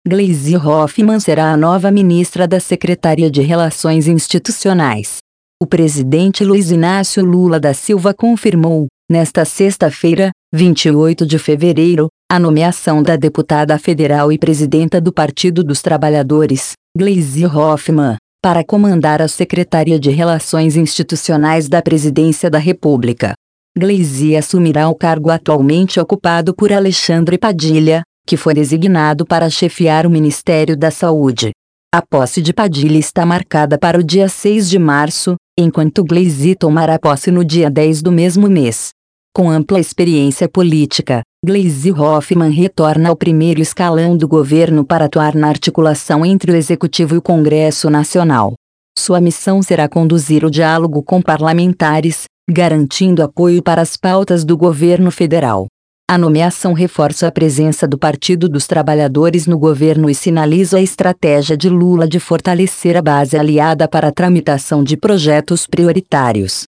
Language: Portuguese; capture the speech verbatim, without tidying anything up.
Gleisi Hoffmann será a nova ministra da Secretaria de Relações Institucionais. O presidente Luiz Inácio Lula da Silva confirmou, nesta sexta-feira, vinte e oito de fevereiro, a nomeação da deputada federal e presidenta do Partido dos Trabalhadores, Gleisi Hoffmann, para comandar a Secretaria de Relações Institucionais da Presidência da República. Gleisi assumirá o cargo atualmente ocupado por Alexandre Padilha, que foi designado para chefiar o Ministério da Saúde. A posse de Padilha está marcada para o dia seis de março, enquanto Gleisi tomará posse no dia dez do mesmo mês. Com ampla experiência política, Gleisi Hoffmann retorna ao primeiro escalão do governo para atuar na articulação entre o Executivo e o Congresso Nacional. Sua missão será conduzir o diálogo com parlamentares, garantindo apoio para as pautas do governo federal. A nomeação reforça a presença do Partido dos Trabalhadores no governo e sinaliza a estratégia de Lula de fortalecer a base aliada para a tramitação de projetos prioritários.